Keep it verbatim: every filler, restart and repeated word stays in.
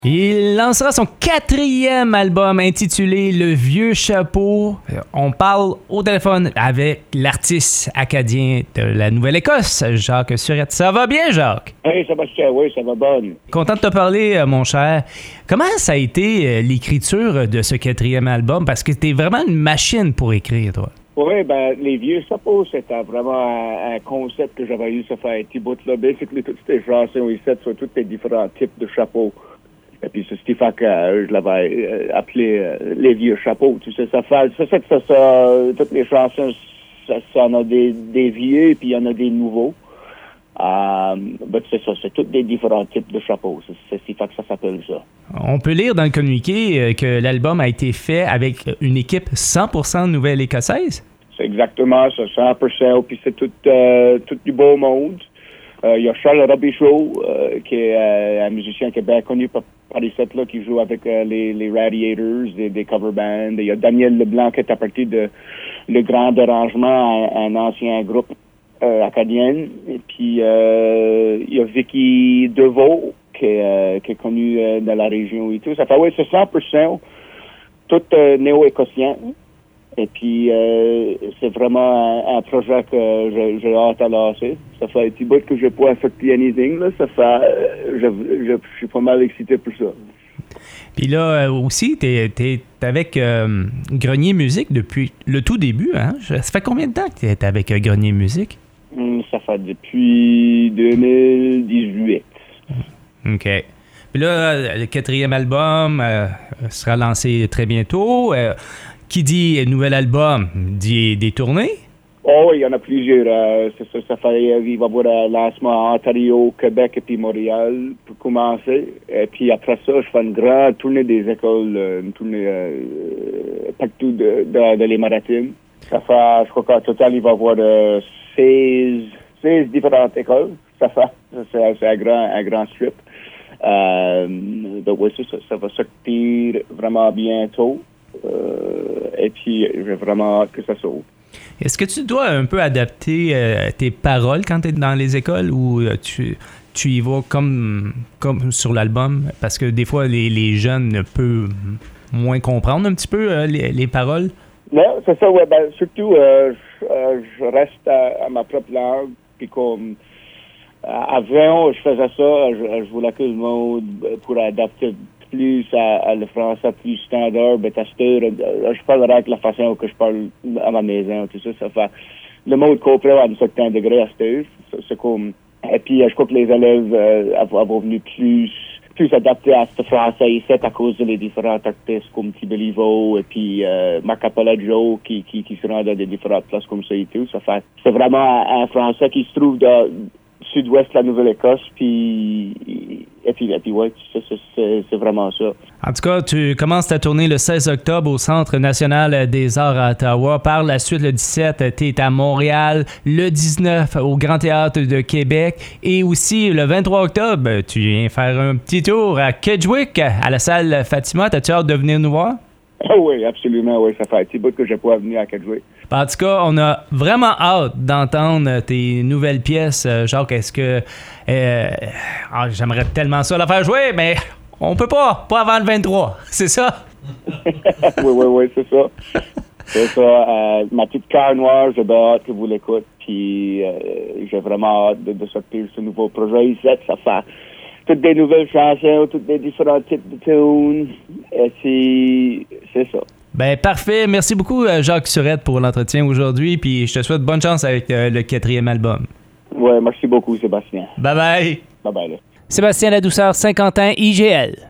Il lancera son quatrième album intitulé Le Vieux Chapeau. On parle au téléphone avec l'artiste acadien de la Nouvelle-Écosse, Jacques Surette. Ça va bien, Jacques? Oui, Sébastien, oui, ça va bonne. Content de te parler, mon cher. Comment ça a été l'écriture de ce quatrième album? Parce que t'es vraiment une machine pour écrire, toi. Oui, ben, les vieux chapeaux, c'était vraiment un, un concept que j'avais eu, ça fait un petit bout là. Basically, toutes ces chansons ici sur tous les différents types de chapeaux. Et puis, c'est ce qui fait que euh, je l'avais euh, appelé euh, les vieux chapeaux. Tu sais, ça fait, ça, ça, ça, ça toutes les chansons, ça, ça en a des, des vieux, puis il y en a des nouveaux. Euh, ben, c'est ça, c'est tous des différents types de chapeaux. C'est, c'est ce qui fait que ça s'appelle ça. On peut lire dans le communiqué que l'album a été fait avec une équipe cent pour cent nouvelle-écossaise. C'est exactement ça, cent pour cent. Puis c'est tout, euh, tout du beau monde. Il euh, y a Charles Robichaud, euh, qui est euh, un musicien qui est bien connu par, par les sets là, qui joue avec euh, les, les Radiators, des, des cover bands. Il y a Daniel Leblanc qui est à partir de Le Grand Dérangement, un, un ancien groupe euh, acadien. Et puis il euh, y a Vicky Deveau, qui est, euh, qui est connu euh, dans la région et tout. Ça fait, oui, c'est cent pour cent tout euh, néo-écossien. Et puis, euh, c'est vraiment un, un projet que j'ai, j'ai hâte à lancer. Ça fait un petit bout que je n'ai pas fait anything, là. Ça fait, euh, je, je, je suis pas mal excité pour ça. Puis là, euh, aussi, t'es, t'es avec euh, Grenier Musique depuis le tout début, hein? Ça fait combien de temps que t'es avec euh, Grenier Musique? Hum, ça fait depuis deux mille dix-huit. OK. Puis là, le quatrième album euh, sera lancé très bientôt. Euh, Qui dit nouvel album, dit des tournées? Oh, il y en a plusieurs. Euh, c'est ça, ça fait, il va y avoir un lancement à Ontario, Québec et puis Montréal pour commencer. Et puis après ça, je fais une grande tournée des écoles, une tournée euh, partout de, de, de les Maritimes. Ça fait, je crois qu'en total, il va y avoir euh, seize, seize différentes écoles. Ça fait, c'est, c'est un grand, un grand strip. Euh, donc oui, ça, ça va sortir vraiment bientôt. Euh, et puis, j'ai vraiment hâte que ça sauve. Est-ce que tu dois un peu adapter euh, tes paroles quand tu es dans les écoles ou euh, tu, tu y vas comme, comme sur l'album? Parce que des fois, les, les jeunes peuvent moins comprendre un petit peu euh, les, les paroles. Non, c'est ça, ouais. Ben, surtout, euh, je, euh, je reste à, à ma propre langue. Puis comme euh, avant, je faisais ça, je, je voulais que le monde pourrait adapter plus à, à le français plus standard, mais à cette heure, je parlerai avec la façon que je parle à ma maison, tout ça, ça fait, le monde comprend à un certain degré à cette heure, c'est, c'est comme, et puis je crois que les élèves euh, vont venir plus, plus adaptés à ce français ici à cause des différents artistes comme Tibelivo et puis euh, Marc Apollo qui, qui, qui se rendent dans des différentes places comme ça et tout, ça fait, c'est vraiment un, un français qui se trouve dans sud-ouest de la Nouvelle-Écosse, puis et puis, et puis ouais, c'est, c'est, c'est vraiment ça. En tout cas, tu commences ta tournée le seize octobre au Centre national des arts à Ottawa. Par la suite, le dix-sept, tu es à Montréal. Le dix-neuf, au Grand Théâtre de Québec. Et aussi, le vingt-trois octobre, tu viens faire un petit tour à Kedgewick, à la salle Fatima. T'as-tu hâte de venir nous voir? Ah oui, absolument, oui. Ça fait un petit bout que je n'ai pas venir à Kedgewick. En tout cas, on a vraiment hâte d'entendre tes nouvelles pièces. Jacques, est-ce que... Euh, oh, j'aimerais tellement ça la faire jouer, mais on peut pas, pas avant le vingt-trois, c'est ça? oui, oui, oui, c'est ça. C'est ça. Euh, ma petite cœur noire, j'ai hâte que vous l'écoutez, puis euh, j'ai vraiment hâte de, de sortir ce nouveau projet ici. Ça fait toutes des nouvelles chansons, tous des différents types de tunes, et puis c'est ça. Ben parfait. Merci beaucoup, Jacques Surette, pour l'entretien aujourd'hui. Puis je te souhaite bonne chance avec euh, le quatrième album. Ouais, merci beaucoup, Sébastien. Bye bye. Bye bye. Là. Sébastien Ladouceur, Saint-Quentin, I G L.